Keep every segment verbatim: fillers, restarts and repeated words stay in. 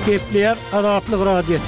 Gepleyer Azatlyk radiosu.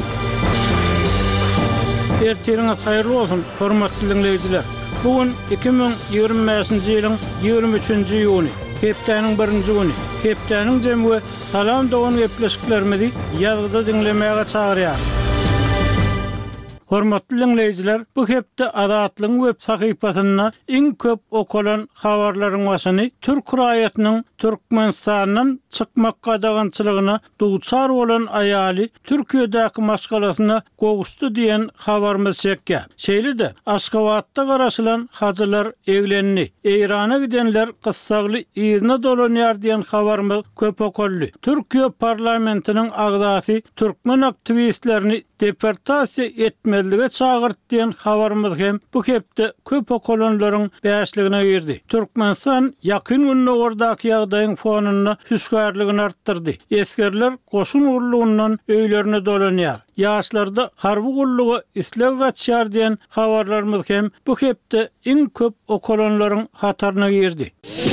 Ertiriniz hayırlı olsun, hormatly dinleyijiler. Bugün iki bin ýygrimi beşinji ýylyň ýygrimi üçinji ýuny, hepdeniň birinji güni. Hepdeniň jemgy salam dogan gepleşiklerimizi ýazgyda dinlemäge çagyrýar. Hormatly dinleyijiler, bu hepde Azatlyň web sahypasyna iň köp okulan habarlaryň başyny Türk raýatynyň Türkmenistanyň çykmak gadagançylygyna duçar bolan aýaly Türkiýedäki maşgalasyna gowuşdy diýen habarymyz çekkä. Şeýle-de Aşgabatda garaşylan hajylar eglenni. Eýrana gidenler gyssagly ýyzyna dolanýar diýen habarymyz köp okully. Türkiýe parlamentiniň agdasy türkmen aktivistlerini deportasiýa etmelige çağırt diýen habarymyz hem bu hepde köp okulanlaryň bäşligine girdi. Türkmenistan ýakyn günlerdäki ýagdaýyň fonunda hüsgärligini artdyrdy. Eskerler goşun urlugundan öýlerine dolanýar. Ýaşlarda harby gullugy islew gaçýar diýen habarlarymyz hem bu hepde iň köp okulanlaryň hataryna girdi.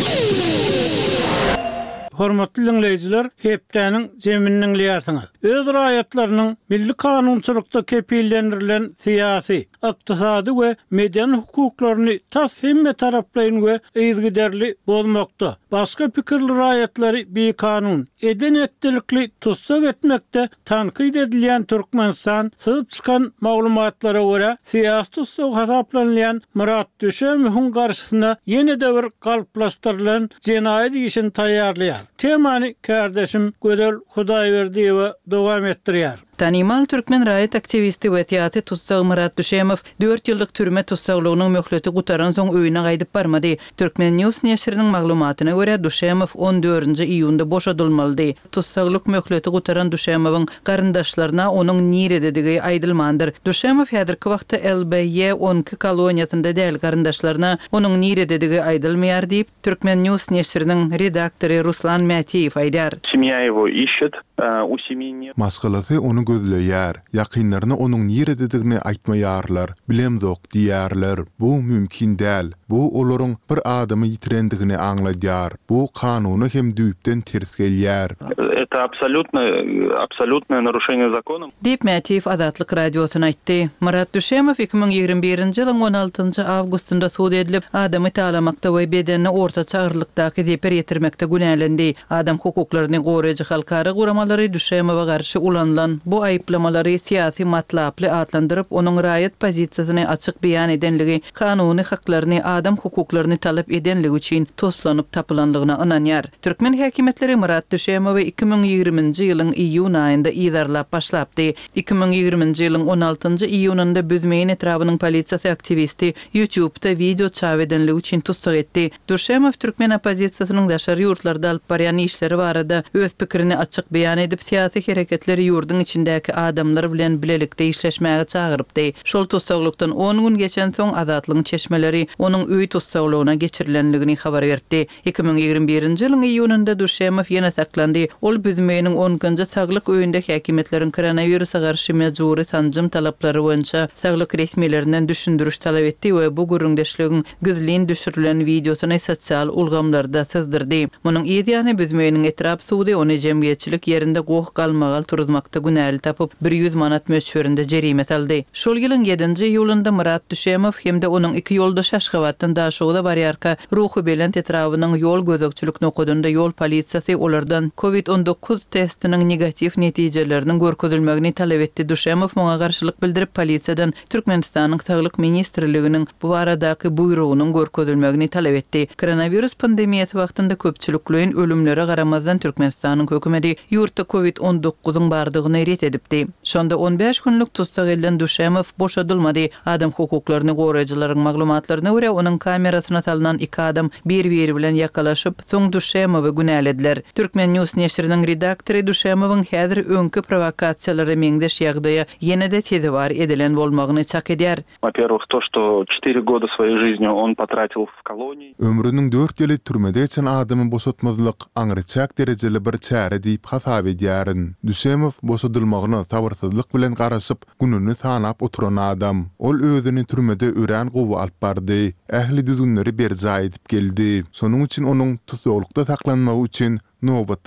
Hormatly dinleyijiler, hepdeniň jeminiň liýarsyňyz. Öz raýatlarynyň milli kanunçylykda kepillendirilen syýasy, ykdysady we median hukuklaryny täsirli taraplaýyn we ýygyderli bolmakda. Başga pikirli raýatlary bir kanun eden etdilikli tutsak etmekde tankyd edilýän Türkmenistan syzyp çykan maglumatlara görä syýasy tutsak hasaplanýan Murat Düşemowyň garşysyna ýene-de bir galplaşdyrylan jenaýat işini taýýarlaýar. Temany kardeşim Gödel Hudaýberdiýew dowam etdirýär. Tanimal Türkmen raýat aktivisti we teatr tutsagy Murat Düşemow dört ýyllyk türme tutsaglygynyň möhleti gutaran soň öýüne gaýdyp barmady. Türkmen News neşriniň maglumatyna görä Düşemow on dördünji iýunda boşadylmaly. Tutsaglyk möhleti gutaran Düşemowyň garyndaşlaryna onuň nirededigi aýdylmandyr. Düşemow häzirki wagtda L B Y on iki koloniýasynda däl garyndaşlaryna onuň nirededigi aýdylmaýar diýip Türkmen News neşriniň redaktory Ruslan Mätiýew aýdar. Семья его ищет, у семьи нет. Maskalasy onu gözleýär. Ýakynlaryna onuň nirededigini aýtmaýarlar. Bilemzok diýärler. Bu mümkin däl. Bu olaryň bir adamy ýitirendigini aňlaýar. Bu kanuny hem düýpden ters gelýär. Это абсолютно абсолютное нарушение закона. Diýip Mätiýew Azatlyk radiosyna aýtdy. Murat Düşemow iki bin ýygrimi birinji ýylyň on altynjy awgustynda suud edilip, adamy talamakda we bedenine orta çagyrlykdaky zeper ýetirmekde günälendi. Adam hukuklaryny goraýjy halkara guramalary Düşemowa garşy ulanlan bu aýyplamalary syýasy matlaply atlandyryp, onuň raýat pozisiýasyny açyk beýan edenligi, kanuny haklaryny, adam hukuklaryny talap edenligi üçin toslanyp tapylanlygyna ynanýar. Türkmen häkimetleri Murat Düşemowy iki bin ýygrimiňji ýylyň iýun aýynda iýdarlap başlapdy. iki bin ýygrimiňji ýylyň on altynjy iýunynda Büzmeýin etrabynyň polisiýasy aktivisti YouTube'da video çap edenligi üçin tutsak etdi. Düşemow Türkmen opozisiýasynyň daşary ýurtlarda alyp barýan işleri barada öz pikirini açyk beýan edip, syýasy hereketleri ýurdun içindäki adamlar bilen bilelikde işleşmäge çagyrypdy. Şol tutsaklykdan on gün geçen soň Azatlygyň çeşmeleri onuň öý tutsaklygyna geçirilenligini habar berdi. iki bin ýygrimi birinji ýylyň iýunynda Düşemow ýene saklandy. Ol Büzmeýiniň onunjy saglyk öýünde häkimetleriň koronawirusa garşy mejburi tanjym talaplary boýunça saglyk resmiýetlerinden düşündürüş talap etdi we bu gürüňdeşligiň güzlin düşürilen videosyny sosial ulgamlarda sızdyrdy. Munyň ýa-da Büzmeýiniň etrap suwdy ony jemgyýetçilik ýerinde gowy galmagal turuzmakda günäli tapyp bir ýüz manat möçberinde jerime saldy. Şol ýylyň ýedinji iýulynda Murat Düşemow hemde onuň iki ýoldaş Aşgabatdan daşugda barýarka ruhy belent etrabynyň ýol gözekçilikini okudunda ýol polisiýasy olardan covid on dokuz testiniň negativ netijelerini görkezilmegini talap etdi. Düşemow muňa garşylyk bildirip polisiýadan Türkmenistanyň saglyk ministrliginiň bu baradaky buýrugynyň görkezilmegini talap etdi. Koronavirus pandemiýasy wagtynda köpçülikliň ölümlere garamazdan Türkmenistanyň hökümeti ýurtda covid on dokuzyň bardygyny ret edipdi. Şonda on beş günlük tutsak edilen Düşemow boşadylmady. Adam hukuklaryny goraýjylaryň maglumatlaryna görä onuň kamerasyna salynan iki adam bir-biri bilen ýakalaşyp, soň Düşemowy günälediler. Türkmen News neşriniň redaktory Düşemowyň häzir öňkü provokasiýalary meňdeş ýagdaýa ýene-de tezewar edilen bolmagyny çak edýär. Во-первых, то, что четыре года своей жизни он потратил в колонии. Ömrüniň dört ýyly türmede geçen adamy boşatmadylyk aňyrçak derejeli bir çäre diýip hasap edýärin. Düşemow boşadylmagyna tabarsyzlyk bilen garaşyp gününi tanap oturan adam. Ol özüni türmede ören gowy alyp bardy. Ähli düzünleri berja edip geldi. Sonuň üçin onuň tutuklukda saklanmagy üçin nowbat